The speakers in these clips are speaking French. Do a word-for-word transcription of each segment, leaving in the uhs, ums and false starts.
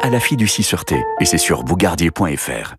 à la fiducie sûreté. Et c'est sur bougardier point f r.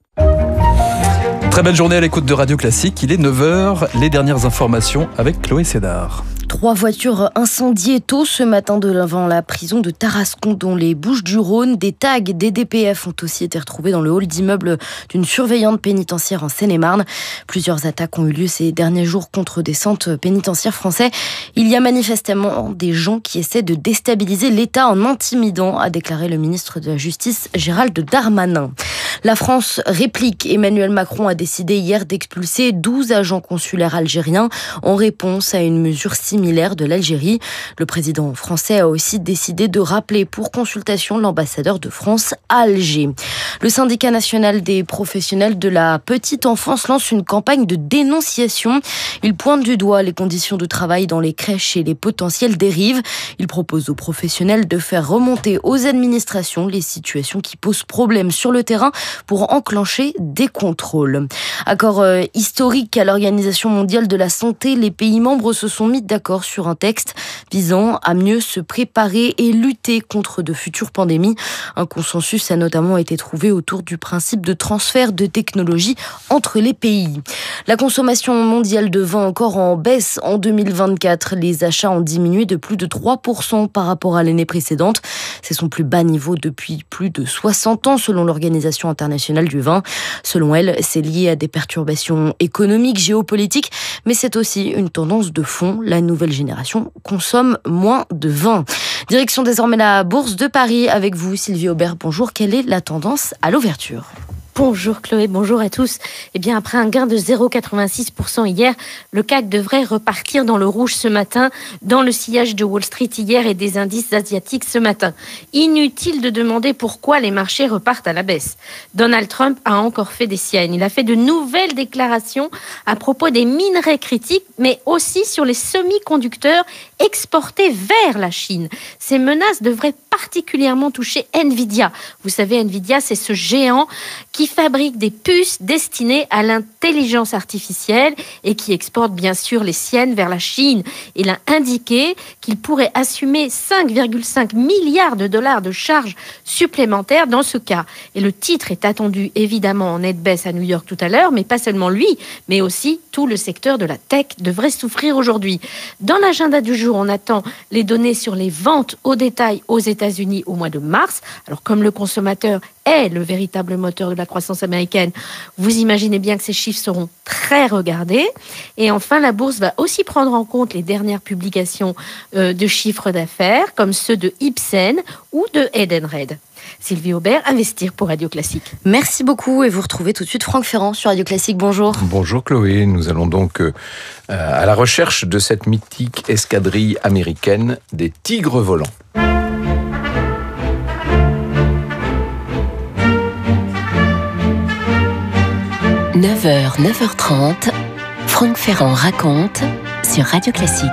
Très belle journée à l'écoute de Radio Classique. Il est neuf heures. Les dernières informations avec Chloé Sédar. Trois voitures incendiées tôt ce matin devant la prison de Tarascon, dans les Bouches-du-Rhône. Des tags des D P F ont aussi été retrouvés dans le hall d'immeuble d'une surveillante pénitentiaire en Seine-et-Marne. Plusieurs attaques ont eu lieu ces derniers jours contre des centres pénitentiaires français. Il y a manifestement des gens qui essaient de déstabiliser l'État en intimidant, a déclaré le ministre de la Justice Gérald Darmanin. La France réplique. Emmanuel Macron a décidé hier d'expulser douze agents consulaires algériens en réponse à une mesure similaire de l'Algérie. Le président français a aussi décidé de rappeler pour consultation l'ambassadeur de France à Alger. Le syndicat national des professionnels de la petite enfance lance une campagne de dénonciation. Il pointe du doigt les conditions de travail dans les crèches et les potentielles dérives. Il propose aux professionnels de faire remonter aux administrations les situations qui posent problème sur le terrain pour enclencher des contrôles. Accord euh, historique à l'Organisation mondiale de la santé, les pays membres se sont mis d'accord sur un texte visant à mieux se préparer et lutter contre de futures pandémies. Un consensus a notamment été trouvé autour du principe de transfert de technologies entre les pays. La consommation mondiale de vin encore en baisse en deux mille vingt-quatre. Les achats ont diminué de plus de trois pour cent par rapport à l'année précédente. C'est son plus bas niveau depuis plus de soixante ans selon l'Organisation internationale du vin. Selon elle, c'est lié à des perturbations économiques, géopolitiques, mais c'est aussi une tendance de fond. La nouvelle génération consomme moins de vin. Direction désormais la Bourse de Paris avec vous, Sylvie Aubert. Bonjour, quelle est la tendance à l'ouverture ? Bonjour Chloé, bonjour à tous. Eh bien, après un gain de zéro virgule quatre-vingt-six pour cent hier, le C A C devrait repartir dans le rouge ce matin, dans le sillage de Wall Street hier et des indices asiatiques ce matin. Inutile de demander pourquoi les marchés repartent à la baisse. Donald Trump a encore fait des siennes. Il a fait de nouvelles déclarations à propos des minerais critiques, mais aussi sur les semi-conducteurs exportés vers la Chine. Ces menaces devraient particulièrement toucher Nvidia. Vous savez, Nvidia, c'est ce géant qui fabrique des puces destinées à l'intelligence artificielle et qui exporte bien sûr les siennes vers la Chine. Il a indiqué qu'il pourrait assumer cinq virgule cinq milliards de dollars de charges supplémentaires dans ce cas. Et le titre est attendu évidemment en nette baisse à New York tout à l'heure, mais pas seulement lui, mais aussi tout le secteur de la tech devrait souffrir aujourd'hui. Dans l'agenda du jour, on attend les données sur les ventes au détail aux États-Unis au mois de mars. Alors comme le consommateur est le véritable moteur de la croissance américaine, vous imaginez bien que ces chiffres seront très regardés. Et enfin, la bourse va aussi prendre en compte les dernières publications euh, de chiffres d'affaires, comme ceux de Ipsen ou de Edenred. Sylvie Aubert, Investir pour Radio Classique. Merci beaucoup et vous retrouvez tout de suite Franck Ferrand sur Radio Classique. Bonjour. Bonjour Chloé, nous allons donc euh, à la recherche de cette mythique escadrille américaine des tigres volants. neuf heures, neuf heures trente, Franck Ferrand raconte sur Radio Classique.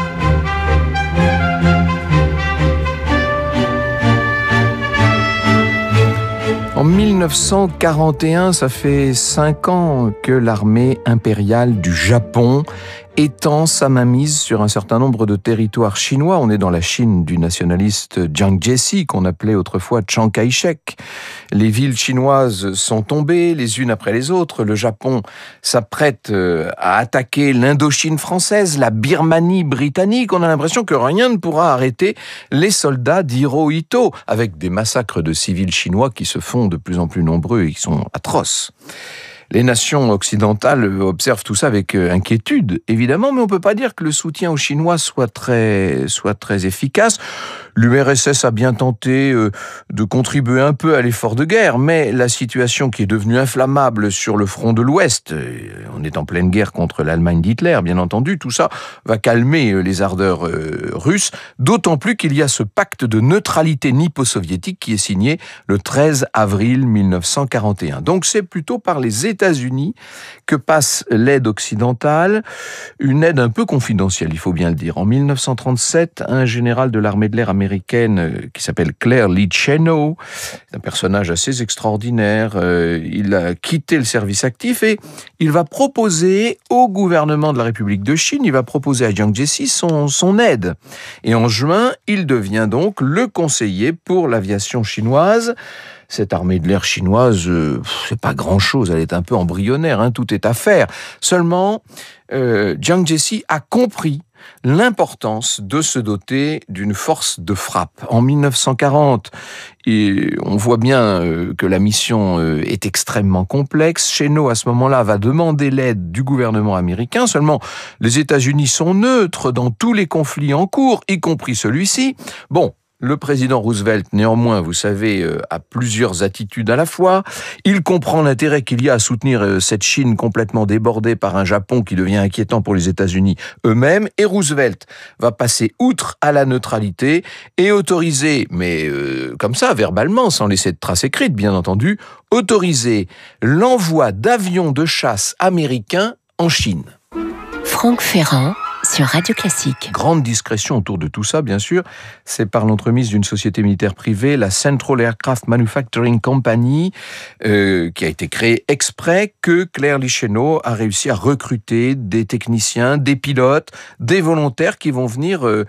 En mille neuf cent quarante et un, ça fait cinq ans que l'armée impériale du Japon étend sa mainmise sur un certain nombre de territoires chinois. On est dans la Chine du nationaliste Jiang Jiechi, qu'on appelait autrefois Chiang Kai-shek. Les villes chinoises sont tombées les unes après les autres. Le Japon s'apprête à attaquer l'Indochine française, la Birmanie britannique. On a l'impression que rien ne pourra arrêter les soldats d'Hirohito, avec des massacres de civils chinois qui se font de plus en plus nombreux et qui sont atroces. Les nations occidentales observent tout ça avec inquiétude, évidemment, mais on ne peut pas dire que le soutien aux Chinois soit très, soit très efficace. L'U R S S a bien tenté de contribuer un peu à l'effort de guerre, mais la situation qui est devenue inflammable sur le front de l'Ouest, on est en pleine guerre contre l'Allemagne d'Hitler, bien entendu, tout ça va calmer les ardeurs russes, d'autant plus qu'il y a ce pacte de neutralité nippo-soviétique qui est signé le treize avril mille neuf cent quarante et un. Donc c'est plutôt par les États-Unis que passe l'aide occidentale, une aide un peu confidentielle, il faut bien le dire. En mille neuf cent trente-sept, un général de l'armée de l'air américaine américaine qui s'appelle Claire Lee Chennault, un personnage assez extraordinaire. Il a quitté le service actif et il va proposer au gouvernement de la République de Chine, il va proposer à Jiang Jiechi son, son aide. Et en juin, il devient donc le conseiller pour l'aviation chinoise. Cette armée de l'air chinoise, euh, c'est pas grand-chose, elle est un peu embryonnaire, hein, tout est à faire. Seulement, euh, Jiang Jiechi a compris l'importance de se doter d'une force de frappe. En mille neuf cent quarante, et on voit bien euh, que la mission euh, est extrêmement complexe. Chennault, à ce moment-là, va demander l'aide du gouvernement américain. Seulement, les États-Unis sont neutres dans tous les conflits en cours, y compris celui-ci. Bon, le président Roosevelt, néanmoins, vous savez, euh, a plusieurs attitudes à la fois. Il comprend l'intérêt qu'il y a à soutenir euh, cette Chine complètement débordée par un Japon qui devient inquiétant pour les États-Unis eux-mêmes. Et Roosevelt va passer outre à la neutralité et autoriser, mais euh, comme ça, verbalement, sans laisser de trace écrite, bien entendu, autoriser l'envoi d'avions de chasse américains en Chine. Franck Ferrand sur Radio Classique. Grande discrétion autour de tout ça, bien sûr. C'est par l'entremise d'une société militaire privée, la Central Aircraft Manufacturing Company, euh, qui a été créée exprès, que Claire Lee Chennault a réussi à recruter des techniciens, des pilotes, des volontaires qui vont venir euh,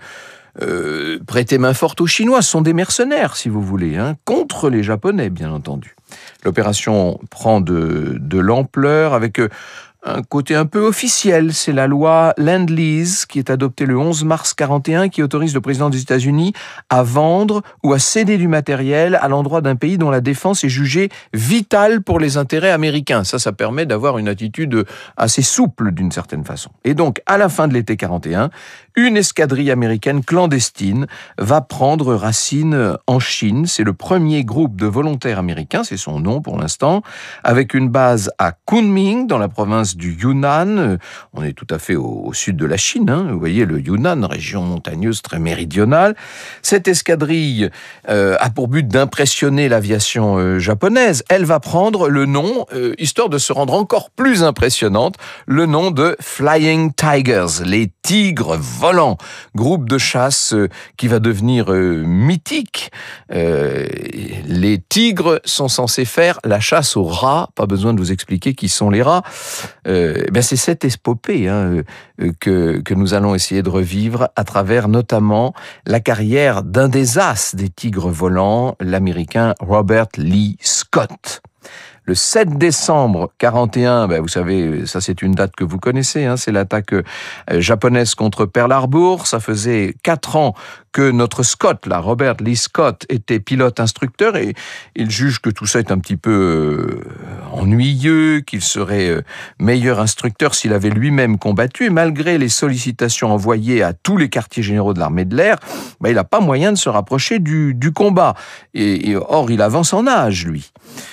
euh, prêter main forte aux Chinois. Ce sont des mercenaires, si vous voulez, hein, contre les Japonais, bien entendu. L'opération prend de, de l'ampleur avec... Euh, un côté un peu officiel, c'est la loi Land-Lease qui est adoptée le onze mars quarante et un qui autorise le président des États-Unis à vendre ou à céder du matériel à l'endroit d'un pays dont la défense est jugée vitale pour les intérêts américains. Ça, ça permet d'avoir une attitude assez souple d'une certaine façon. Et donc, à la fin de l'été quarante et un, une escadrille américaine clandestine va prendre racine en Chine. C'est le premier groupe de volontaires américains, c'est son nom pour l'instant, avec une base à Kunming, dans la province du Yunnan. On est tout à fait au, au sud de la Chine, hein. Vous voyez le Yunnan, région montagneuse très méridionale. Cette escadrille euh, a pour but d'impressionner l'aviation euh, japonaise. Elle va prendre le nom, euh, histoire de se rendre encore plus impressionnante, le nom de Flying Tigers, les tigres volants, groupe de chasse euh, qui va devenir euh, mythique. Euh, les tigres sont censés faire la chasse aux rats, pas besoin de vous expliquer qui sont les rats. Euh, ben c'est cette épopée hein, euh, que, que nous allons essayer de revivre à travers notamment la carrière d'un des as des tigres volants, l'américain Robert Lee Scott. Le sept décembre quarante et un, ben vous savez, ça c'est une date que vous connaissez, hein, c'est l'attaque euh, japonaise contre Pearl Harbor. Ça faisait quatre ans que notre Scott, là, Robert Lee Scott, était pilote-instructeur et il juge que tout ça est un petit peu euh, ennuyeux, qu'il serait euh, meilleur instructeur s'il avait lui-même combattu. Et malgré les sollicitations envoyées à tous les quartiers généraux de l'armée de l'air, ben, il n'a pas moyen de se rapprocher du, du combat. Et, et or, il avance en âge, lui.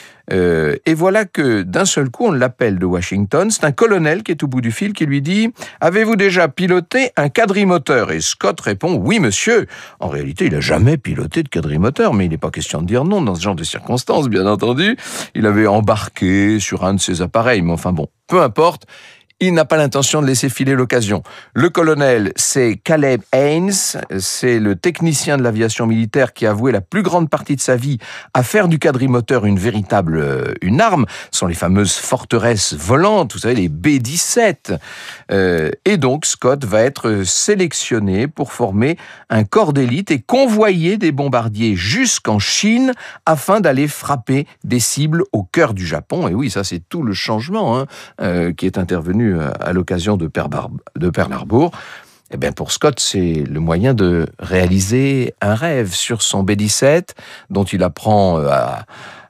Euh, et voilà que d'un seul coup, on l'appelle de Washington. C'est un colonel qui est au bout du fil qui lui dit « Avez-vous déjà piloté un quadrimoteur ?» Et Scott répond « Oui, monsieur ». En réalité, il n'a jamais piloté de quadrimoteur, mais il n'est pas question de dire non dans ce genre de circonstances, bien entendu. Il avait embarqué sur un de ses appareils, mais enfin bon, peu importe. Il n'a pas l'intention de laisser filer l'occasion. Le colonel, c'est Caleb Haynes, c'est le technicien de l'aviation militaire qui a voué la plus grande partie de sa vie à faire du quadrimoteur une véritable euh, une arme. Ce sont les fameuses forteresses volantes, vous savez, les B dix-sept. Euh, et donc, Scott va être sélectionné pour former un corps d'élite et convoyer des bombardiers jusqu'en Chine afin d'aller frapper des cibles au cœur du Japon. Et oui, ça, c'est tout le changement hein, euh, qui est intervenu à l'occasion de Pearl Harbor. Eh bien, pour Scott, c'est le moyen de réaliser un rêve sur son B dix-sept, dont il apprend à,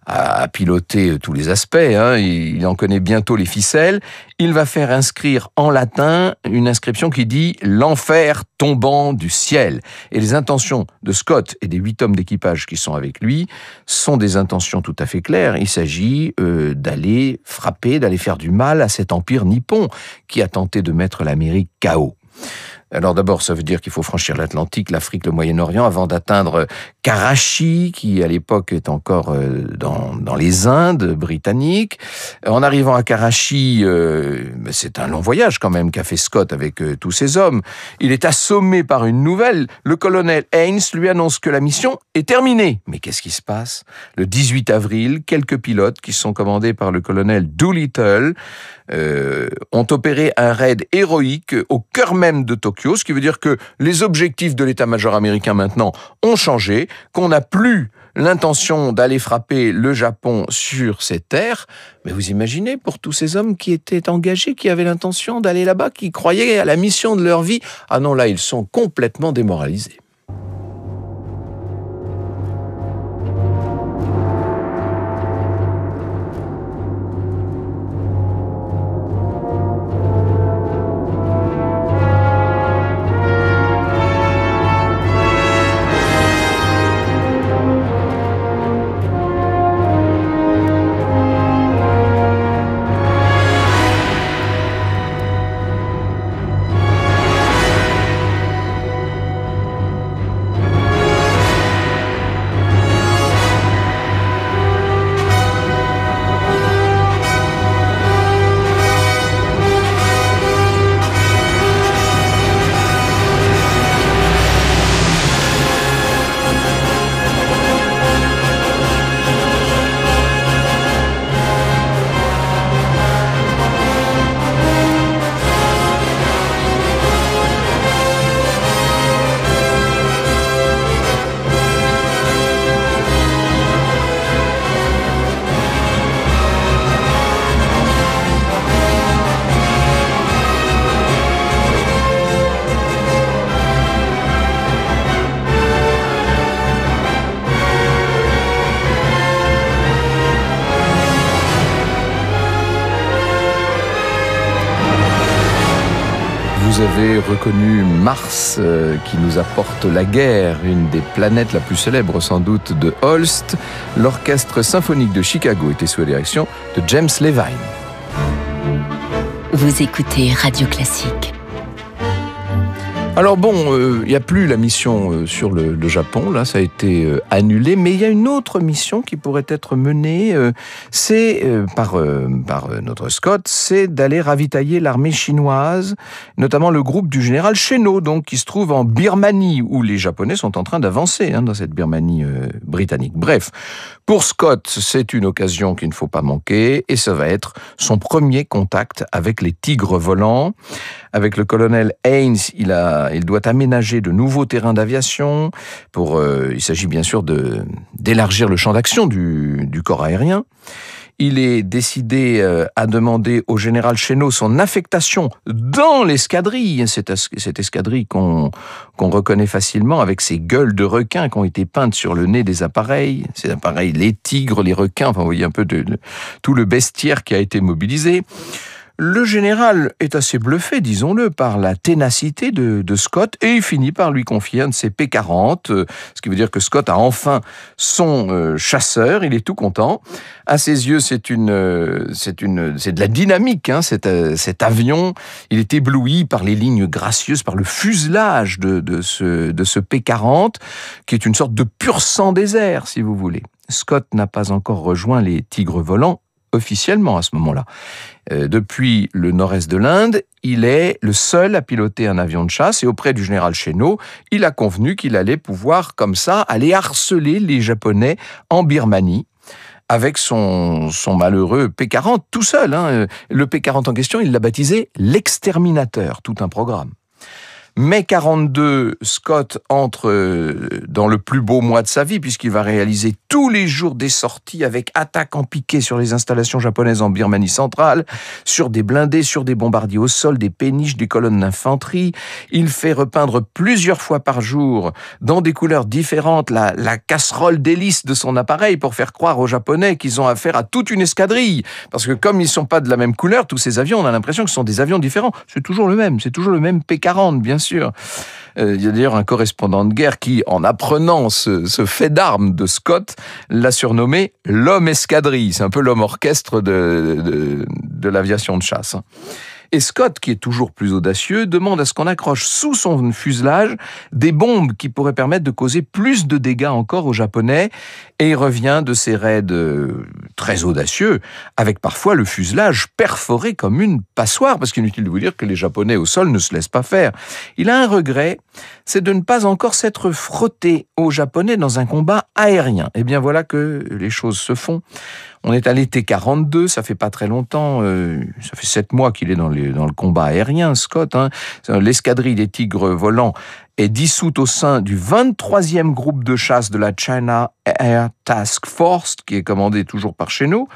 à piloter tous les aspects. Hein. Il en connaît bientôt les ficelles. Il va faire inscrire en latin une inscription qui dit « L'enfer tombant du ciel ». Et les intentions de Scott et des huit hommes d'équipage qui sont avec lui sont des intentions tout à fait claires. Il s'agit euh, d'aller frapper, d'aller faire du mal à cet empire nippon qui a tenté de mettre l'Amérique K O. Alors d'abord, ça veut dire qu'il faut franchir l'Atlantique, l'Afrique, le Moyen-Orient, avant d'atteindre Karachi, qui à l'époque est encore dans, dans les Indes britanniques. En arrivant à Karachi, euh, c'est un long voyage quand même qu'a fait Scott avec euh, tous ses hommes. Il est assommé par une nouvelle. Le colonel Haynes lui annonce que la mission est terminée. Mais qu'est-ce qui se passe ? Le dix-huit avril, quelques pilotes qui sont commandés par le colonel Doolittle euh, ont opéré un raid héroïque au cœur même de Tokyo, ce qui veut dire que les objectifs de l'état-major américain maintenant ont changé, qu'on n'a plus l'intention d'aller frapper le Japon sur ses terres. Mais vous imaginez, pour tous ces hommes qui étaient engagés, qui avaient l'intention d'aller là-bas, qui croyaient à la mission de leur vie, ah non, là, ils sont complètement démoralisés. Vous avez reconnu Mars, euh, qui nous apporte la guerre, une des planètes la plus célèbre sans doute de Holst. L'orchestre symphonique de Chicago était sous la direction de James Levine. Vous écoutez Radio Classique. Alors bon, il euh, n'y a plus la mission euh, sur le, le Japon, là ça a été euh, annulé, mais il y a une autre mission qui pourrait être menée, euh, c'est euh, par, euh, par euh, notre Scott, c'est d'aller ravitailler l'armée chinoise, notamment le groupe du général Chennault, donc qui se trouve en Birmanie, où les Japonais sont en train d'avancer hein, dans cette Birmanie euh, britannique. Bref, pour Scott, c'est une occasion qu'il ne faut pas manquer, et ça va être son premier contact avec les tigres volants. Avec le colonel Haynes, il, a, il doit aménager de nouveaux terrains d'aviation. Pour, euh, il s'agit bien sûr de, d'élargir le champ d'action du, du corps aérien. Il est décidé euh, à demander au général Chennault son affectation dans l'escadrille, cette, cette escadrille qu'on, qu'on reconnaît facilement avec ces gueules de requins qui ont été peintes sur le nez des appareils. Ces appareils, les tigres, les requins, enfin vous voyez un peu de, de tout le bestiaire qui a été mobilisé. Le général est assez bluffé, disons-le, par la ténacité de, de Scott et il finit par lui confier un de ses P quarante, euh, ce qui veut dire que Scott a enfin son euh, chasseur, il est tout content. À ses yeux, c'est une, euh, c'est une, c'est de la dynamique, hein, cet, euh, cet avion. Il est ébloui par les lignes gracieuses, par le fuselage de, de, ce, de ce P quarante, qui est une sorte de pur sang désert, si vous voulez. Scott n'a pas encore rejoint les tigres volants, officiellement à ce moment-là. Euh, depuis le nord-est de l'Inde, il est le seul à piloter un avion de chasse et auprès du général Chennault, il a convenu qu'il allait pouvoir, comme ça, aller harceler les Japonais en Birmanie avec son, son malheureux P quarante tout seul. Hein. Le P quarante en question, il l'a baptisé l'exterminateur, tout un programme. mai quarante-deux, Scott entre dans le plus beau mois de sa vie puisqu'il va réaliser tous les jours des sorties avec attaques en piqué sur les installations japonaises en Birmanie centrale, sur des blindés, sur des bombardiers au sol, des péniches, des colonnes d'infanterie. Il fait repeindre plusieurs fois par jour, dans des couleurs différentes, la, la casserole d'hélice de son appareil pour faire croire aux Japonais qu'ils ont affaire à toute une escadrille. Parce que comme ils ne sont pas de la même couleur, tous ces avions, on a l'impression que ce sont des avions différents. C'est toujours le même, c'est toujours le même P quarante, bien sûr. Euh, il y a d'ailleurs un correspondant de guerre qui, en apprenant ce, ce fait d'armes de Scott, l'a surnommé l'homme escadrille. C'est un peu l'homme orchestre de, de, de l'aviation de chasse. Et Scott, qui est toujours plus audacieux, demande à ce qu'on accroche sous son fuselage des bombes qui pourraient permettre de causer plus de dégâts encore aux Japonais. Et il revient de ses raids euh, très audacieux, avec parfois le fuselage perforé comme une passoire, parce qu'il est inutile de vous dire que les Japonais au sol ne se laissent pas faire. Il a un regret, c'est de ne pas encore s'être frotté aux Japonais dans un combat aérien. Et bien voilà que les choses se font. On est à l'été quarante-deux, ça fait pas très longtemps, euh, ça fait sept mois qu'il est dans, les, dans le combat aérien, Scott. Hein. L'escadrille des Tigres volants est dissoute au sein du vingt-troisième groupe de chasse de la China Air Task Force, qui est commandé toujours par chez nous.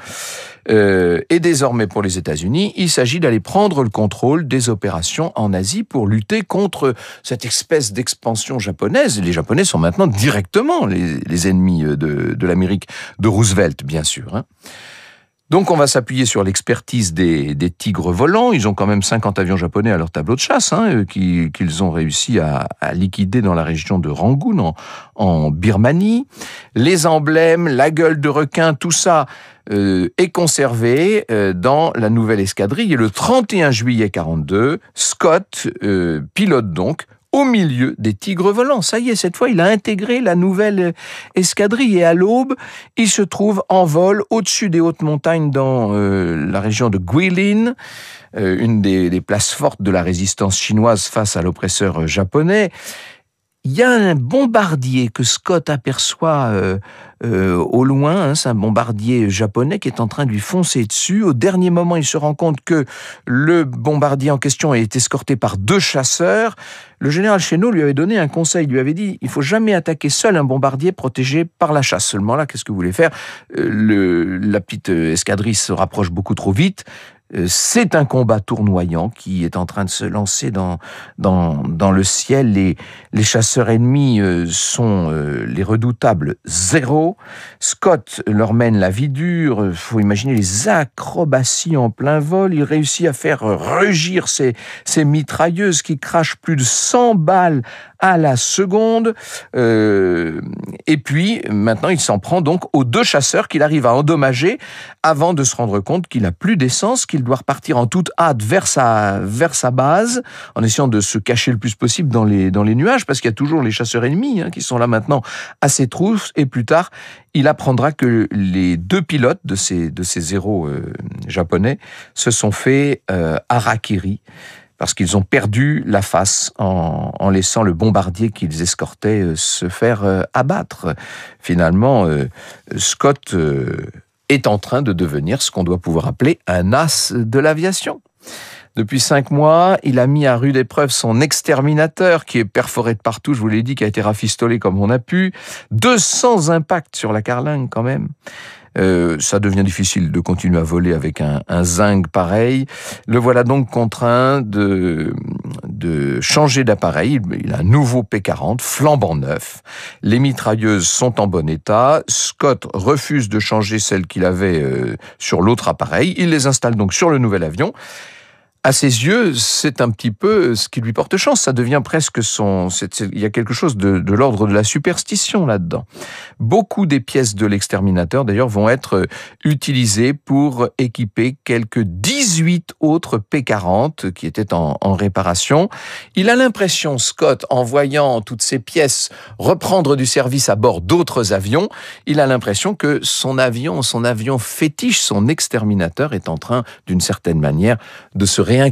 Euh, et désormais, pour les États-Unis, il s'agit d'aller prendre le contrôle des opérations en Asie pour lutter contre cette espèce d'expansion japonaise. Les Japonais sont maintenant directement les, les ennemis de, de l'Amérique de Roosevelt, bien sûr. Hein. Donc on va s'appuyer sur l'expertise des, des Tigres volants. Ils ont quand même cinquante avions japonais à leur tableau de chasse, hein, qui, qu'ils ont réussi à, à liquider dans la région de Rangoon, en, en Birmanie. Les emblèmes, la gueule de requin, tout ça euh, est conservé euh, dans la nouvelle escadrille. Et le trente et un juillet quarante-deux, Scott euh, pilote donc au milieu des Tigres volants. Ça y est, cette fois, il a intégré la nouvelle escadrille. Et à l'aube, il se trouve en vol au-dessus des hautes montagnes dans euh, la région de Guilin, euh, une des, des places fortes de la résistance chinoise face à l'oppresseur japonais. Il y a un bombardier que Scott aperçoit euh, euh, au loin, hein, c'est un bombardier japonais qui est en train de lui foncer dessus. Au dernier moment, il se rend compte que le bombardier en question est escorté par deux chasseurs. Le général Chénaud lui avait donné un conseil, il lui avait dit « Il ne faut jamais attaquer seul un bombardier protégé par la chasse. Seulement là, qu'est-ce que vous voulez faire ? euh, le, La petite escadrille se rapproche beaucoup trop vite. C'est un combat tournoyant qui est en train de se lancer dans, dans, dans le ciel. Les, les chasseurs ennemis sont les redoutables zéro. Scott leur mène la vie dure. Il faut imaginer les acrobaties en plein vol. Il réussit à faire rugir ses, ses mitrailleuses qui crachent plus de cent balles à la seconde. Euh, et puis, maintenant, il s'en prend donc aux deux chasseurs qu'il arrive à endommager avant de se rendre compte qu'il n'a plus d'essence, qu'il doit repartir en toute hâte vers sa, vers sa base, en essayant de se cacher le plus possible dans les, dans les nuages, parce qu'il y a toujours les chasseurs ennemis hein, qui sont là maintenant à ses trousses. Et plus tard, il apprendra que les deux pilotes de ces, de ces zéros euh, japonais se sont fait euh, harakiri, parce qu'ils ont perdu la face en, en laissant le bombardier qu'ils escortaient euh, se faire euh, abattre. Finalement, euh, Scott euh, est en train de devenir ce qu'on doit pouvoir appeler un as de l'aviation. Depuis cinq mois, il a mis à rude épreuve son exterminateur qui est perforé de partout, je vous l'ai dit, qui a été rafistolé comme on a pu. deux cents impacts sur la carlingue quand même. Euh, ça devient difficile de continuer à voler avec un, un zinc pareil. Le voilà donc contraint de, de changer d'appareil. Il a un nouveau P quarante, flambant neuf. Les mitrailleuses sont en bon état. Scott refuse de changer celles qu'il avait euh, sur l'autre appareil. Il les installe donc sur le nouvel avion. À ses yeux, c'est un petit peu ce qui lui porte chance. Ça devient presque son... C'est, c'est, il y a quelque chose de, de l'ordre de la superstition là-dedans. Beaucoup des pièces de l'exterminateur, d'ailleurs, vont être utilisées pour équiper quelques dix-huit autres P quarante qui étaient en, en réparation. Il a l'impression, Scott, en voyant toutes ces pièces reprendre du service à bord d'autres avions, il a l'impression que son avion, son avion fétiche, son exterminateur, est en train, d'une certaine manière, de se réincarner.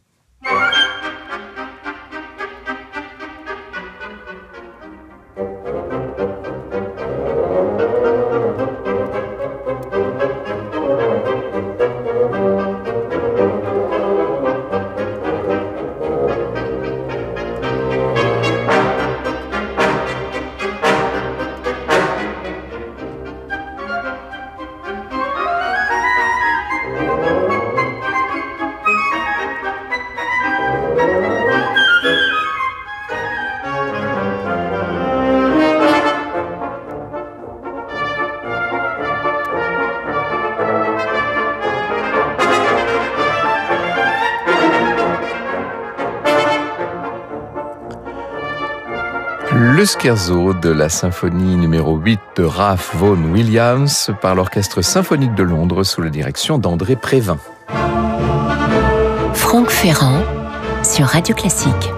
Le scherzo de la symphonie numéro huit de Ralph Vaughan Williams par l'Orchestre symphonique de Londres sous la direction d'André Prévin. Franck Ferrand sur Radio Classique.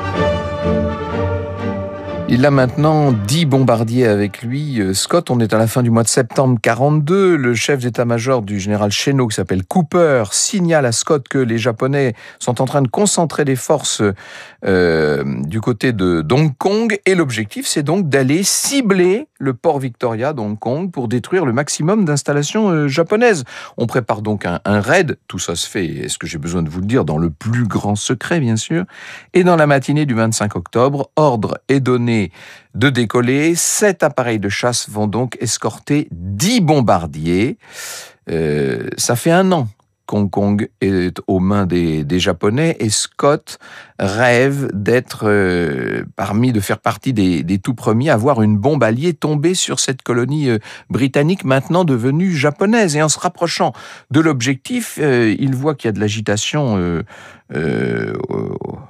Il a maintenant dix bombardiers avec lui. Scott, on est à la fin du mois de septembre quarante-deux. Le chef d'état-major du général Chennault, qui s'appelle Cooper, signale à Scott que les Japonais sont en train de concentrer des forces euh, du côté de Hong Kong. Et l'objectif, c'est donc d'aller cibler le port Victoria d'Hong Kong pour détruire le maximum d'installations euh, japonaises. On prépare donc un, un raid. Tout ça se fait, est-ce que j'ai besoin de vous le dire, dans le plus grand secret, bien sûr. Et dans la matinée du vingt-cinq octobre, ordre est donné de décoller. Sept appareils de chasse vont donc escorter dix bombardiers. Euh, ça fait un an qu'Hong Kong est aux mains des, des Japonais et Scott rêve d'être euh, parmi, de faire partie des, des tout premiers à voir une bombe alliée tomber sur cette colonie euh, britannique maintenant devenue japonaise. Et en se rapprochant de l'objectif, euh, il voit qu'il y a de l'agitation euh, euh, au,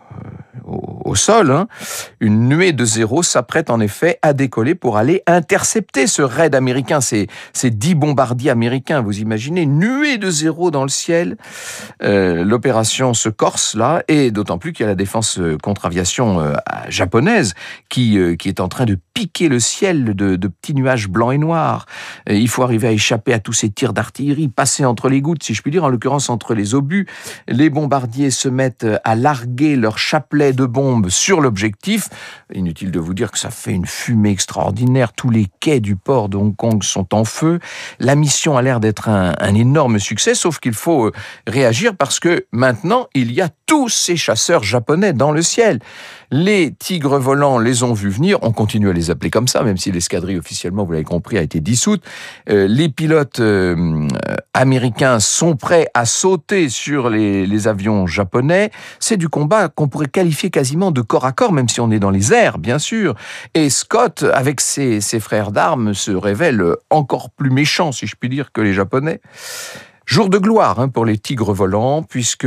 au sol. Hein. Une nuée de zéro s'apprête en effet à décoller pour aller intercepter ce raid américain, ces, ces dix bombardiers américains. Vous imaginez, nuée de zéro dans le ciel. Euh, l'opération se corse là, et d'autant plus qu'il y a la défense contre-aviation euh, japonaise qui, euh, qui est en train de piquer le ciel de, de petits nuages blancs et noirs. Et il faut arriver à échapper à tous ces tirs d'artillerie, passer entre les gouttes, si je puis dire, en l'occurrence entre les obus. Les bombardiers se mettent à larguer leur chapelet de bombes sur l'objectif. Inutile de vous dire que ça fait une fumée extraordinaire. Tous les quais du port de Hong Kong sont en feu. La mission a l'air d'être un, un énorme succès, sauf qu'il faut réagir parce que maintenant, il y a tous ces chasseurs japonais dans le ciel. Les tigres volants les ont vus venir. On continue à les appeler comme ça, même si l'escadrille officiellement, vous l'avez compris, a été dissoute. Euh, les pilotes euh, américains sont prêts à sauter sur les, les avions japonais. C'est du combat qu'on pourrait qualifier quasiment de corps à corps, même si on est dans les airs, bien sûr. Et Scott, avec ses, ses frères d'armes, se révèle encore plus méchant, si je puis dire, que les Japonais. Jour de gloire hein, pour les tigres volants, puisque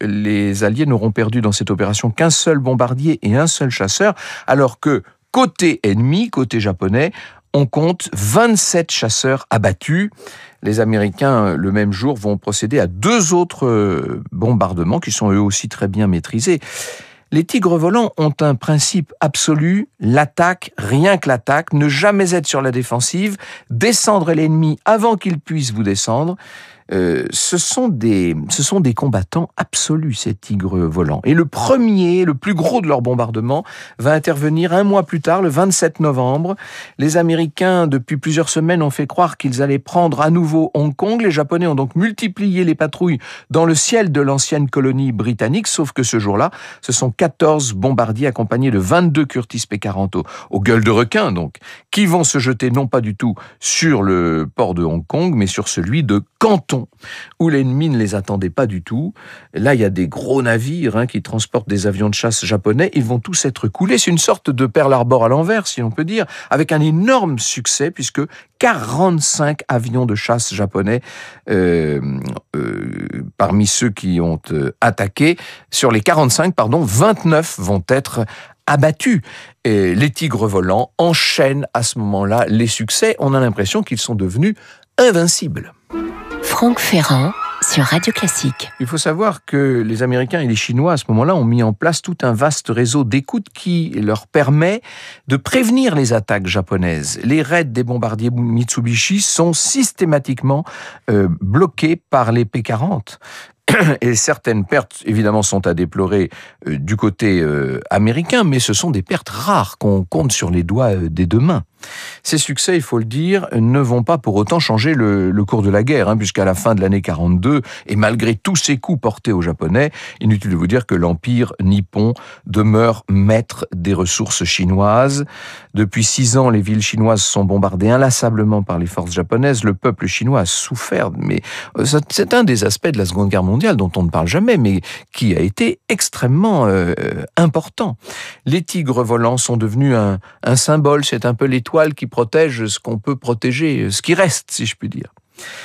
les Alliés n'auront perdu dans cette opération qu'un seul bombardier et un seul chasseur, alors que côté ennemi, côté japonais, on compte vingt-sept chasseurs abattus. Les Américains, le même jour, vont procéder à deux autres bombardements qui sont eux aussi très bien maîtrisés. Les tigres volants ont un principe absolu, l'attaque, rien que l'attaque, ne jamais être sur la défensive, descendre l'ennemi avant qu'il puisse vous descendre. Euh, ce sont des, ce sont des combattants absolus, ces tigres volants. Et le premier, le plus gros de leur bombardement, va intervenir un mois plus tard, le vingt-sept novembre. Les Américains, depuis plusieurs semaines, ont fait croire qu'ils allaient prendre à nouveau Hong Kong. Les Japonais ont donc multiplié les patrouilles dans le ciel de l'ancienne colonie britannique, sauf que ce jour-là, ce sont quatorze bombardiers accompagnés de vingt-deux Curtiss P quarante aux, aux gueules de requin, donc, qui vont se jeter non pas du tout sur le port de Hong Kong, mais sur celui de Canton, où l'ennemi ne les attendait pas du tout. Là, il y a des gros navires hein, qui transportent des avions de chasse japonais. Ils vont tous être coulés. C'est une sorte de Pearl Harbor à l'envers, si on peut dire, avec un énorme succès, puisque quarante-cinq avions de chasse japonais, euh, euh, parmi ceux qui ont euh, attaqué, sur les quarante-cinq, pardon, vingt-neuf vont être abattus. Et les tigres volants enchaînent à ce moment-là les succès. On a l'impression qu'ils sont devenus invincibles. Franck Ferrand sur Radio Classique. Il faut savoir que les Américains et les Chinois, à ce moment-là, ont mis en place tout un vaste réseau d'écoute qui leur permet de prévenir les attaques japonaises. Les raids des bombardiers Mitsubishi sont systématiquement euh, bloqués par les P quarante. Et certaines pertes, évidemment, sont à déplorer euh, du côté euh, américain, mais ce sont des pertes rares qu'on compte sur les doigts euh, des deux mains. Ces succès, il faut le dire, ne vont pas pour autant changer le, le cours de la guerre, hein, puisqu'à la fin de l'année quarante-deux, et malgré tous ces coups portés aux Japonais, inutile de vous dire que l'empire nippon demeure maître des ressources chinoises. Depuis six ans, les villes chinoises sont bombardées inlassablement par les forces japonaises. Le peuple chinois a souffert, mais c'est un des aspects de la Seconde Guerre mondiale dont on ne parle jamais, mais qui a été extrêmement euh, important. Les tigres volants sont devenus un, un symbole, c'est un peu l'étoile qui protège ce qu'on peut protéger, ce qui reste, si je puis dire.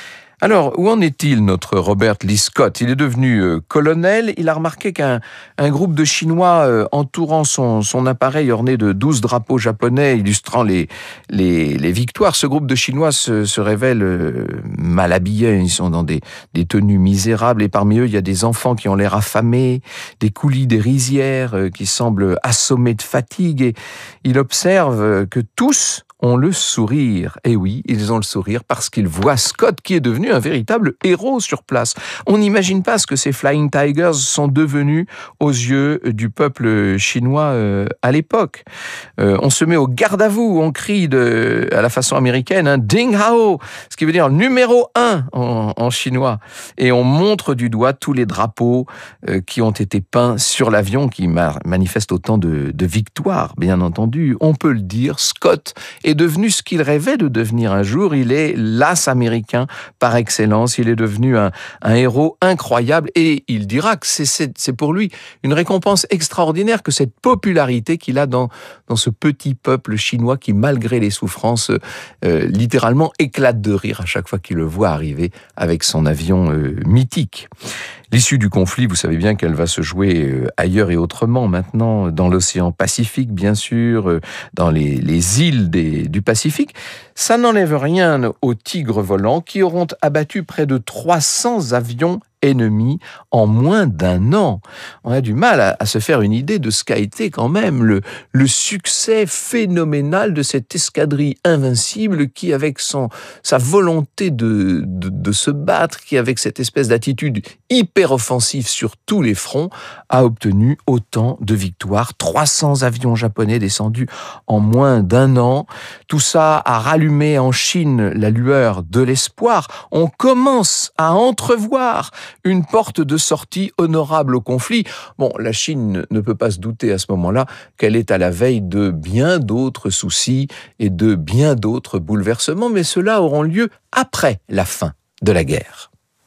Alors, où en est-il, notre Robert Lee Scott? Il est devenu euh, colonel. Il a remarqué qu'un un groupe de Chinois euh, entourant son, son appareil orné de douze drapeaux japonais illustrant les, les, les victoires, ce groupe de Chinois se, se révèle euh, mal habillés. Ils sont dans des, des tenues misérables et parmi eux, il y a des enfants qui ont l'air affamés, des coulis, des rizières euh, qui semblent assommés de fatigue. Et il observe que tous ont le sourire. Et oui, ils ont le sourire parce qu'ils voient Scott qui est devenu un véritable héros sur place. On n'imagine pas ce que ces Flying Tigers sont devenus aux yeux du peuple chinois euh, à l'époque. Euh, on se met au garde à vous, on crie de, à la façon américaine, hein, Ding Hao, ce qui veut dire numéro un en, en chinois. Et on montre du doigt tous les drapeaux euh, qui ont été peints sur l'avion, qui ma- manifestent autant de, de victoires, bien entendu. On peut le dire, Scott est devenu ce qu'il rêvait de devenir un jour. Il est l'as américain par excellence. Il est devenu un, un héros incroyable et il dira que c'est, c'est, c'est pour lui une récompense extraordinaire que cette popularité qu'il a dans, dans ce petit peuple chinois qui, malgré les souffrances, euh, littéralement éclate de rire à chaque fois qu'il le voit arriver avec son avion euh, mythique. L'issue du conflit, vous savez bien qu'elle va se jouer ailleurs et autrement maintenant, dans l'océan Pacifique, bien sûr, dans les, les îles des, du Pacifique. Ça n'enlève rien aux tigres volants qui auront abattu près de trois cents avions ennemis en moins d'un an. On a du mal à, à se faire une idée de ce qu'a été quand même le, le succès phénoménal de cette escadrille invincible qui, avec son, sa volonté de, de, de se battre, qui, avec cette espèce d'attitude hyper offensive sur tous les fronts, a obtenu autant de victoires. trois cents avions japonais descendus en moins d'un an. Tout ça a rallumé en Chine la lueur de l'espoir. On commence à entrevoir une porte de sortie honorable au conflit. Bon, la Chine ne peut pas se douter à ce moment-là qu'elle est à la veille de bien d'autres soucis et de bien d'autres bouleversements, mais ceux-là auront lieu après la fin de la guerre.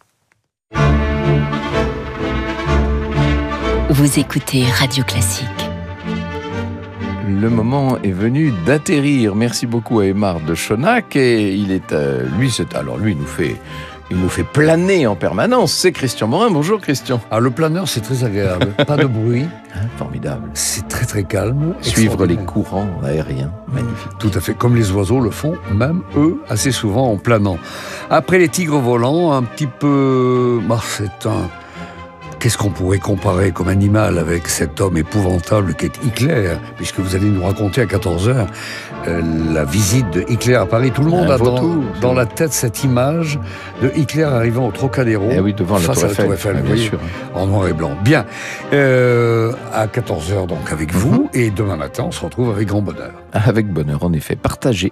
Vous écoutez Radio Classique. Le moment est venu d'atterrir. Merci beaucoup à Aymar de Chonac. Et il est, euh, lui, c'est, alors lui, il nous fait... Il nous fait planer en permanence. C'est Christian Morin. Bonjour Christian. Ah, le planeur, c'est très agréable. Pas de bruit. Hein, formidable. C'est très très calme. Suivre les courants aériens. Magnifique. Tout à fait. Comme les oiseaux le font, même eux, assez souvent en planant. Après les tigres volants, un petit peu... Bah, c'est un... Qu'est-ce qu'on pourrait comparer comme animal avec cet homme épouvantable qui est Hitler, puisque vous allez nous raconter à quatorze heures euh, la visite de Hitler à Paris. Tout le monde un a dans, dans la tête cette image de Hitler arrivant au Trocadéro, eh oui, devant face la Tour Eiffel, à la Tour Eiffel, bien voyez, sûr. En noir et blanc. Bien, euh, à quatorze heures donc avec mm-hmm. vous, et demain matin on se retrouve avec grand bonheur. Avec bonheur, en effet, partagé.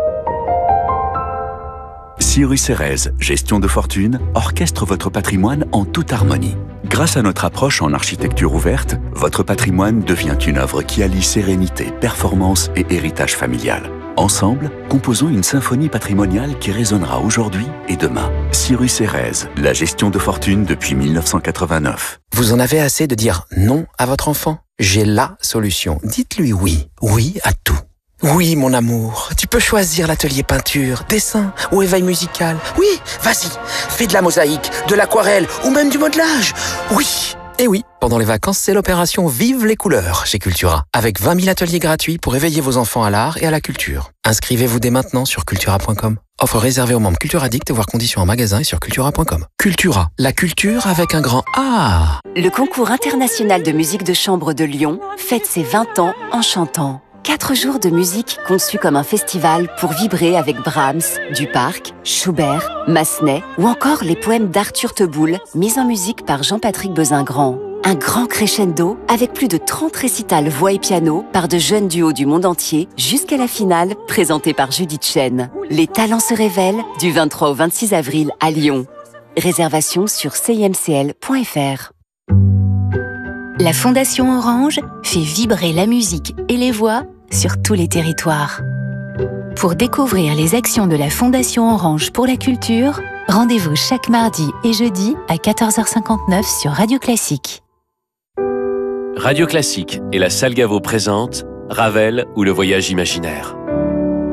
Cyrus Hérèse, gestion de fortune, orchestre votre patrimoine en toute harmonie. Grâce à notre approche en architecture ouverte, votre patrimoine devient une œuvre qui allie sérénité, performance et héritage familial. Ensemble, composons une symphonie patrimoniale qui résonnera aujourd'hui et demain. Cyrus Hérèse, la gestion de fortune depuis mille neuf cent quatre-vingt-neuf. Vous en avez assez de dire non à votre enfant? J'ai la solution. Dites-lui oui. Oui à tout. Oui, mon amour, tu peux choisir l'atelier peinture, dessin ou éveil musical. Oui, vas-y, fais de la mosaïque, de l'aquarelle ou même du modelage. Oui. Et oui, pendant les vacances, c'est l'opération Vive les couleurs chez Cultura, avec vingt mille ateliers gratuits pour éveiller vos enfants à l'art et à la culture. Inscrivez-vous dès maintenant sur cultura point com. Offre réservée aux membres Cultura Addict, voire conditions en magasin et sur cultura point com. Cultura, la culture avec un grand A. Le concours international de musique de chambre de Lyon fête ses vingt ans en chantant. Quatre jours de musique conçus comme un festival pour vibrer avec Brahms, Duparc, Schubert, Massenet ou encore les poèmes d'Arthur Teboul, mis en musique par Jean-Patrick Bezingrand. Un grand crescendo avec plus de trente récitals voix et piano par de jeunes duos du monde entier jusqu'à la finale présentée par Judith Chen. Les talents se révèlent du vingt-trois au vingt-six avril à Lyon. Réservation sur c i m c l point f r. La Fondation Orange fait vibrer la musique et les voix sur tous les territoires. Pour découvrir les actions de la Fondation Orange pour la culture, rendez-vous chaque mardi et jeudi à quatorze heures cinquante-neuf sur Radio Classique. Radio Classique et la Salle Gaveau présentent Ravel ou le voyage imaginaire.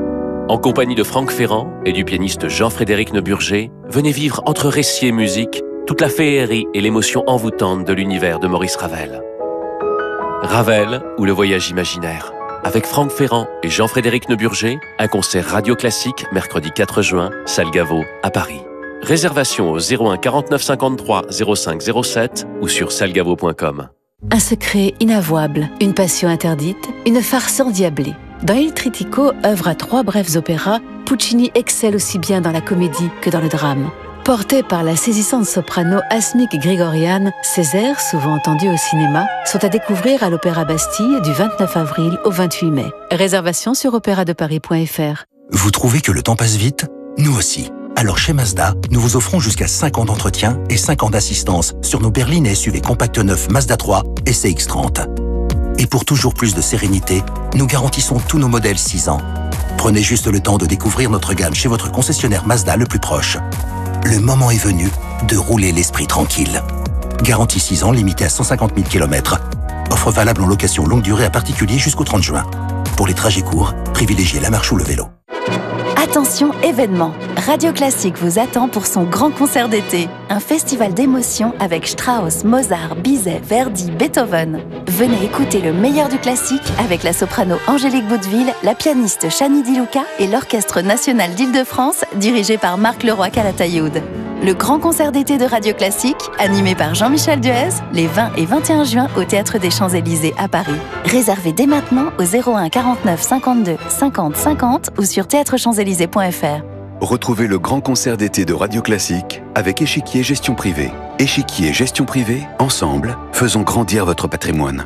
En compagnie de Franck Ferrand et du pianiste Jean-Frédéric Neuburger, venez vivre entre récits et musique toute la féerie et l'émotion envoûtante de l'univers de Maurice Ravel. Ravel ou le voyage imaginaire. Avec Franck Ferrand et Jean-Frédéric Neuburger, un concert radio classique mercredi quatre juin, salle Gaveau à Paris. Réservation au zéro un quarante-neuf cinquante-trois zéro cinq zéro sept ou sur salgavo point com. Un secret inavouable, une passion interdite, une farce endiablée. Dans Il Trittico, œuvre à trois brefs opéras, Puccini excelle aussi bien dans la comédie que dans le drame. Portés par la saisissante soprano Asmik Grigorian, ces airs, souvent entendus au cinéma, sont à découvrir à l'Opéra Bastille du vingt-neuf avril au vingt-huit mai. Réservation sur opéra de paris point f r. Vous trouvez que le temps passe vite? Nous aussi. Alors chez Mazda, nous vous offrons jusqu'à cinq ans d'entretien et cinq ans d'assistance sur nos berlines et S U V compacts neufs Mazda trois et C X trente. Et pour toujours plus de sérénité, nous garantissons tous nos modèles six ans. Prenez juste le temps de découvrir notre gamme chez votre concessionnaire Mazda le plus proche. Le moment est venu de rouler l'esprit tranquille. Garantie six ans limitée à cent cinquante mille kilomètres. Offre valable en location longue durée à particulier jusqu'au trente juin. Pour les trajets courts, privilégiez la marche ou le vélo. Attention événement, Radio Classique vous attend pour son grand concert d'été. Un festival d'émotions avec Strauss, Mozart, Bizet, Verdi, Beethoven. Venez écouter le meilleur du classique avec la soprano Angélique Bouteville, la pianiste Chani Di Luca et l'Orchestre National d'Île-de-France dirigé par Marc Leroy-Calatayud. Le grand concert d'été de Radio Classique, animé par Jean-Michel Duez, les vingt et vingt et un juin au Théâtre des Champs-Élysées à Paris. Réservez dès maintenant au zéro un quarante-neuf cinquante-deux cinquante cinquante ou sur théâtre champs élysées point f r. Retrouvez le grand concert d'été de Radio Classique avec Échiquier Gestion Privée. Échiquier Gestion Privée, ensemble, faisons grandir votre patrimoine.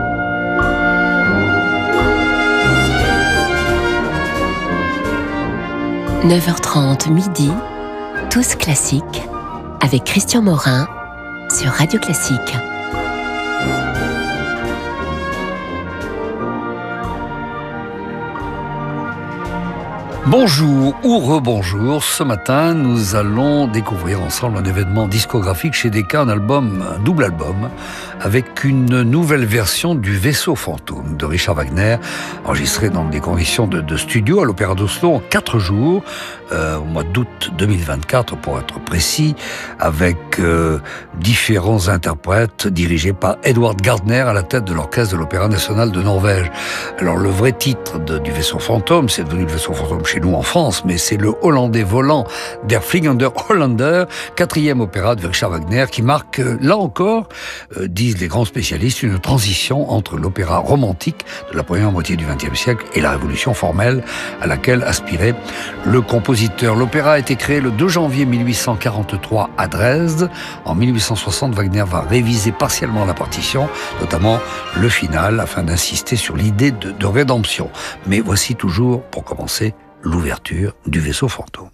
neuf heures trente, midi, Tous classiques, avec Christian Morin sur Radio Classique. Bonjour ou rebonjour, ce matin nous allons découvrir ensemble un événement discographique chez Decca, un album, un double album, avec une nouvelle version du Vaisseau fantôme de Richard Wagner, enregistré dans des conditions de, de studio à l'Opéra d'Oslo en quatre jours, euh, au mois d'août deux mille vingt-quatre pour être précis, avec euh, différents interprètes dirigés par Edward Gardner à la tête de l'orchestre de l'Opéra national de Norvège. Alors le vrai titre de, du Vaisseau fantôme, c'est devenu le Vaisseau fantôme chez nous en France, mais c'est le Hollandais volant Der Fliegende Holländer, quatrième opéra de Richard Wagner, qui marque, là encore, euh, disent les grands spécialistes, une transition entre l'opéra romantique de la première moitié du vingtième siècle et la révolution formelle à laquelle aspirait le compositeur. L'opéra a été créé le deux janvier mille huit cent quarante-trois à Dresde. En mille huit cent soixante, Wagner va réviser partiellement la partition, notamment le final, afin d'insister sur l'idée de, de rédemption. Mais voici toujours, pour commencer, l'ouverture du Vaisseau fantôme.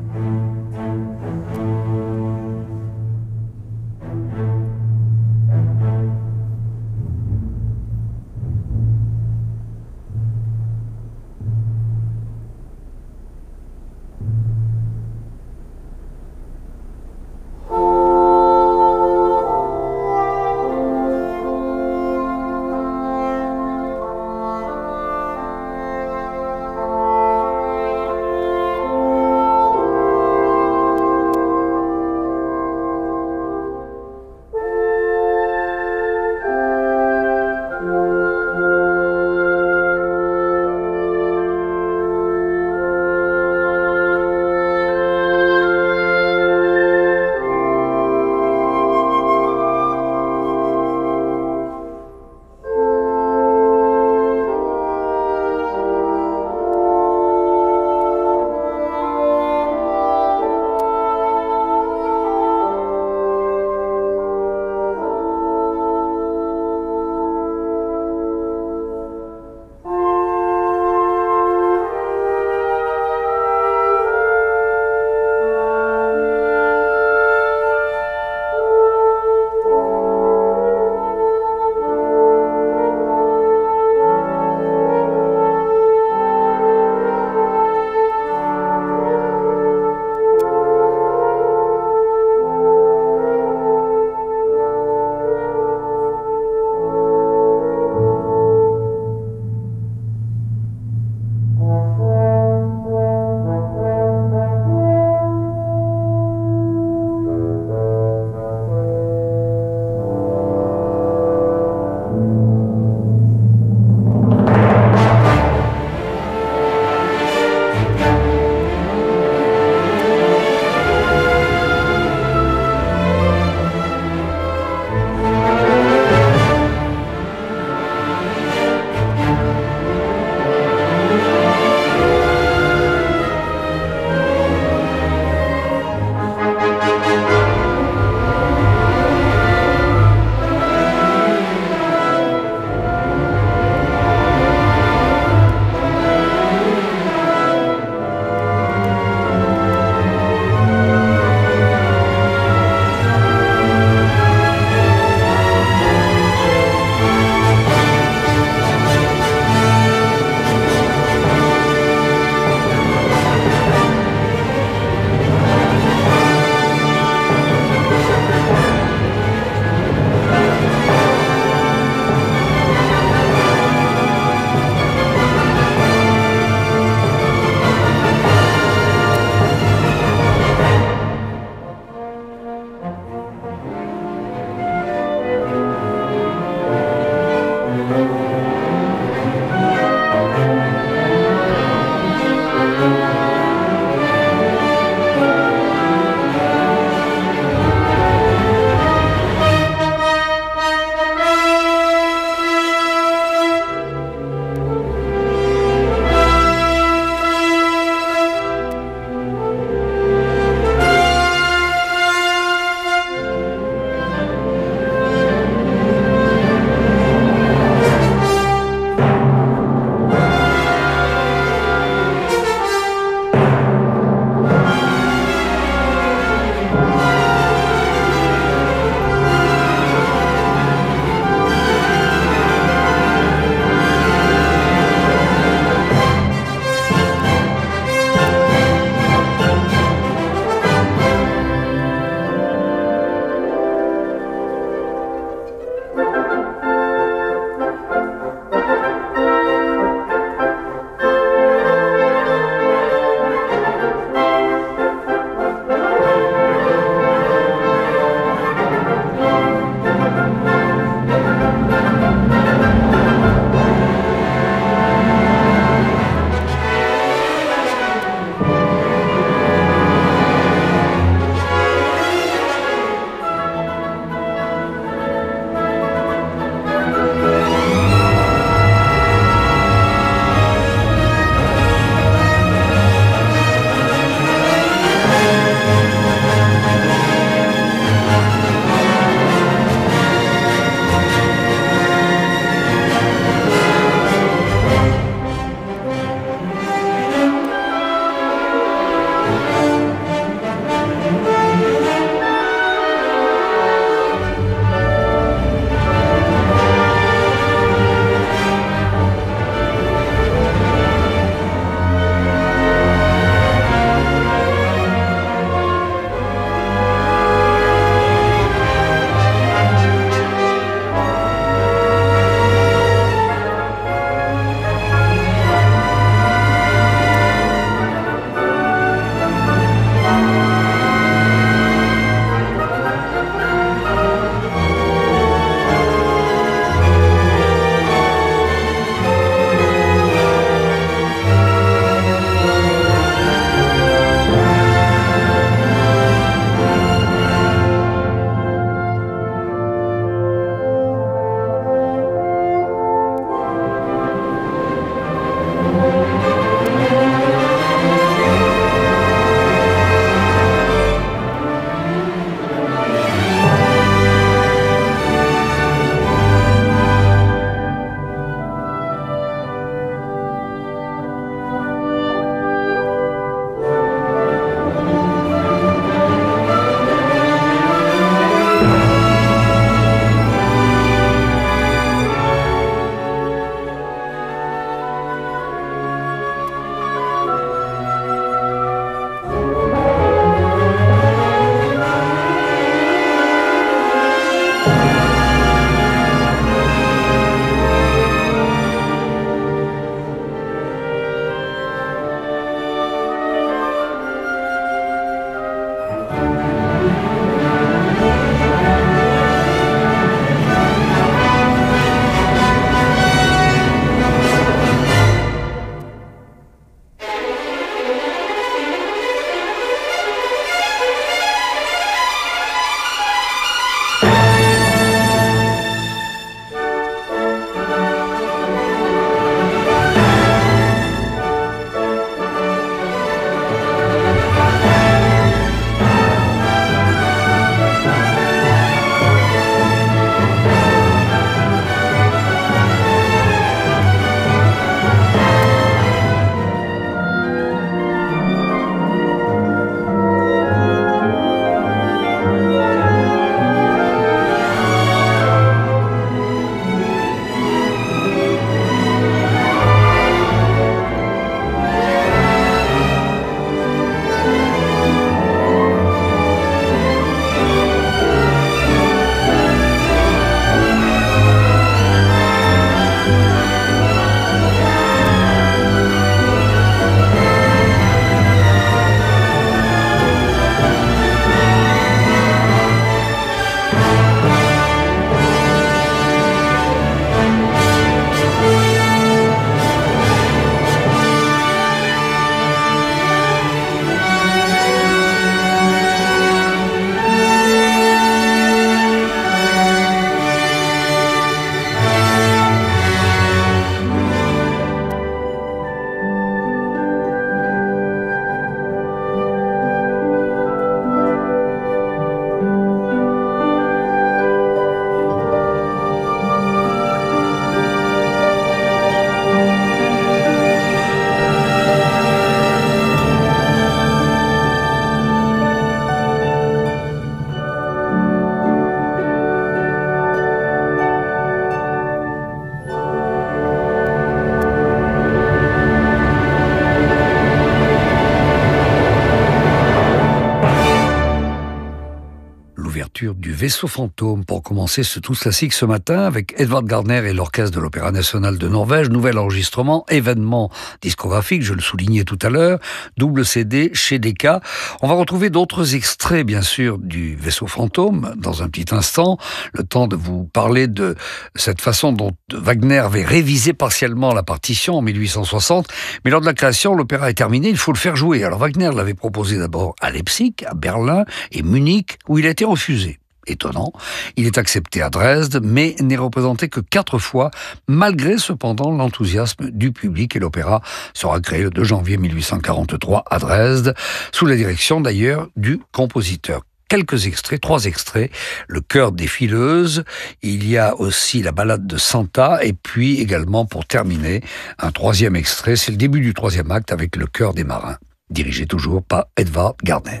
l'ouverture du Vaisseau fantôme pour commencer ce Tous classique ce matin avec Edvard Gardner et l'Orchestre de l'Opéra National de Norvège. Nouvel enregistrement, événement discographique, je le soulignais tout à l'heure, double C D chez Decca. On va retrouver d'autres extraits, bien sûr, du Vaisseau fantôme dans un petit instant. Le temps de vous parler de cette façon dont Wagner avait révisé partiellement la partition en mille huit cent soixante. Mais lors de la création, l'opéra est terminé, il faut le faire jouer. Alors Wagner l'avait proposé d'abord à Leipzig, à Berlin et Munich, où il a été refusé. Étonnant. Il est accepté à Dresde, mais n'est représenté que quatre fois, malgré cependant l'enthousiasme du public. Et l'opéra sera créé le deux janvier mille huit cent quarante-trois à Dresde, sous la direction d'ailleurs du compositeur. Quelques extraits, trois extraits, le chœur des fileuses, il y a aussi la ballade de Santa, et puis également, pour terminer, un troisième extrait, c'est le début du troisième acte avec le chœur des marins, dirigé toujours par Edvard Gardner.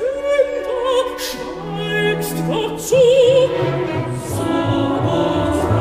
So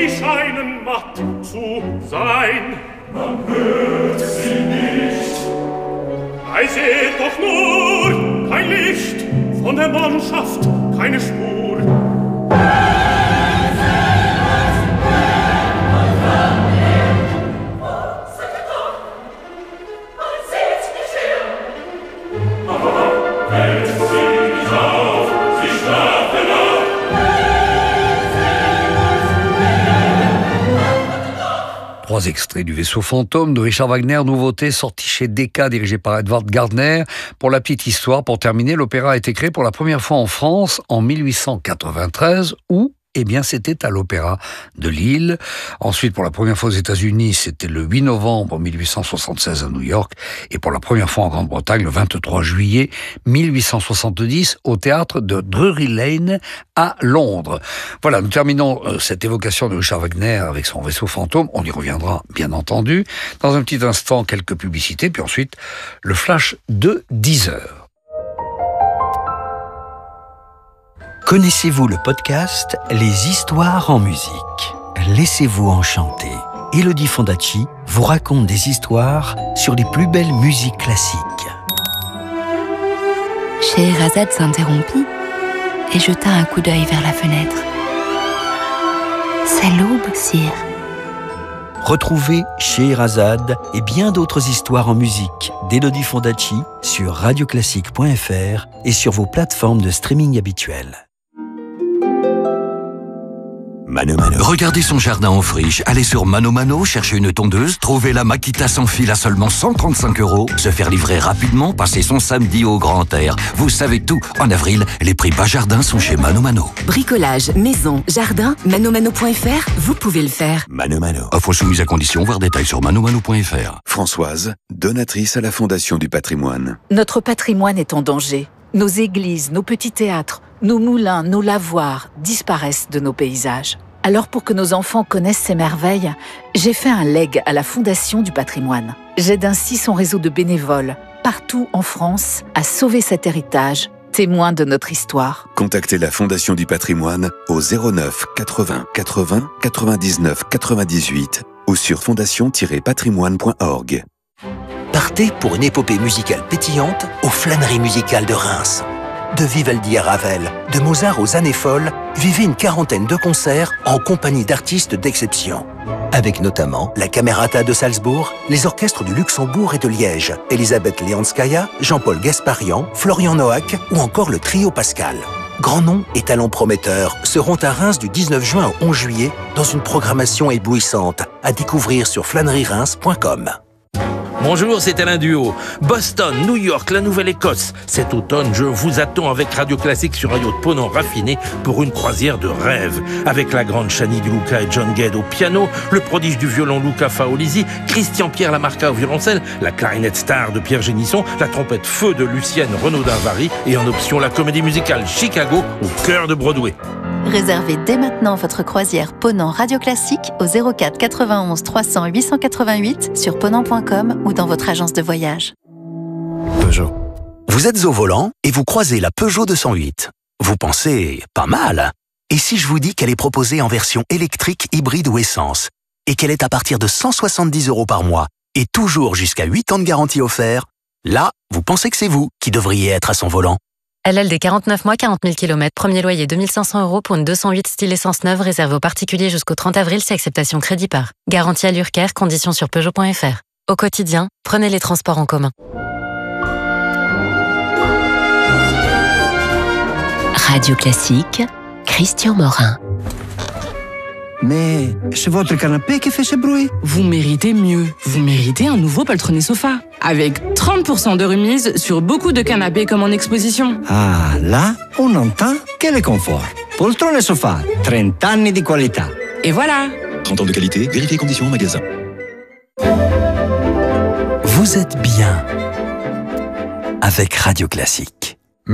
sie scheinen matt zu sein. Man hört sie nicht. Ei, seht doch nur, kein Licht, von der Mannschaft keine Spur. Trois extraits du Vaisseau fantôme de Richard Wagner, nouveauté sortie chez Decca, dirigé par Edward Gardner. Pour la petite histoire, pour terminer, l'opéra a été créé pour la première fois en France en mille huit cent quatre-vingt-treize, où eh bien, c'était à l'Opéra de Lille. Ensuite, pour la première fois aux États-Unis, c'était le huit novembre mille huit cent soixante-seize à New York. Et pour la première fois en Grande-Bretagne, le vingt-trois juillet mille huit cent soixante-dix, au théâtre de Drury Lane à Londres. Voilà, nous terminons cette évocation de Richard Wagner avec son Vaisseau fantôme. On y reviendra, bien entendu. Dans un petit instant, quelques publicités, puis ensuite, le flash de dix heures. Connaissez-vous le podcast Les histoires en musique? Laissez-vous enchanter. Elodie Fondacci vous raconte des histoires sur les plus belles musiques classiques. Scheherazade s'interrompit et jeta un coup d'œil vers la fenêtre. C'est l'aube, sire. Retrouvez Scheherazade et bien d'autres histoires en musique d'Elodie Fondacci sur radio classique point f r et sur vos plateformes de streaming habituelles. Mano Mano. Regardez son jardin en friche, allez sur Mano Mano, chercher une tondeuse, trouver la Makita sans fil à seulement cent trente-cinq euros, se faire livrer rapidement, passer son samedi au grand air. Vous savez tout. En avril, les prix bas jardin sont chez Mano Mano. Bricolage, maison, jardin, manomano point f r, vous pouvez le faire. Mano Mano. Offre soumise à condition, voir détails sur manomano point f r. Françoise, donatrice à la Fondation du patrimoine. Notre patrimoine est en danger. Nos églises, nos petits théâtres, nos moulins, nos lavoirs disparaissent de nos paysages. Alors pour que nos enfants connaissent ces merveilles, j'ai fait un legs à la Fondation du patrimoine. J'aide ainsi son réseau de bénévoles, partout en France, à sauver cet héritage, témoin de notre histoire. Contactez la Fondation du patrimoine au zéro neuf quatre-vingts quatre-vingts quatre-vingt-dix-neuf quatre-vingt-dix-huit ou sur fondation tiret patrimoine point org. Partez pour une épopée musicale pétillante aux flâneries musicales de Reims. De Vivaldi à Ravel, de Mozart aux années folles, vivez une quarantaine de concerts en compagnie d'artistes d'exception. Avec notamment la Camerata de Salzbourg, les orchestres du Luxembourg et de Liège, Elisabeth Leonskaya, Jean-Paul Gasparian, Florian Noack ou encore le Trio Pascal. Grands noms et talents prometteurs seront à Reims du dix-neuf juin au onze juillet dans une programmation éblouissante à découvrir sur flânerie reims point com. Bonjour, c'est Alain Duhaut. Boston, New York, la Nouvelle-Écosse. Cet automne, je vous attends avec Radio Classique sur un yacht Ponant raffiné pour une croisière de rêve. Avec la grande Chani Di Luca et John Gedd au piano, le prodige du violon Luca Faolisi, Christian-Pierre Lamarca au violoncelle, la clarinette star de Pierre Génisson, la trompette feu de Lucienne Renaudin-Vary et en option la comédie musicale Chicago au cœur de Broadway. Réservez dès maintenant votre croisière Ponant Radio Classique au zéro quatre quatre-vingt-onze trois cents huit cent quatre-vingt-huit sur ponant point com ou dans votre agence de voyage. Peugeot. Vous êtes au volant et vous croisez la Peugeot deux cent huit. Vous pensez, pas mal. Et si je vous dis qu'elle est proposée en version électrique, hybride ou essence, et qu'elle est à partir de cent soixante-dix euros par mois, et toujours jusqu'à huit ans de garantie offert, là, vous pensez que c'est vous qui devriez être à son volant. L L D quarante-neuf mois, quarante mille kilomètres, premier loyer deux mille cinq cents euros pour une deux cent huit style essence neuve réservée aux particuliers jusqu'au trente avril, c'est acceptation crédit par. Garantie à l'Urcaire, conditions sur Peugeot point f r. Au quotidien, prenez les transports en commun. Radio Classique, Christian Morin. Mais c'est votre canapé qui fait ce bruit. Vous méritez mieux. Vous méritez un nouveau poltronné sofa. Avec trente pour cent de remise sur beaucoup de canapés comme en exposition. Ah, là, on entend quel est confort. Poltronné sofa, trente anni di qualità. Et voilà. trente ans de qualité, vérifiez conditions en magasin. Vous êtes bien avec Radio Classique.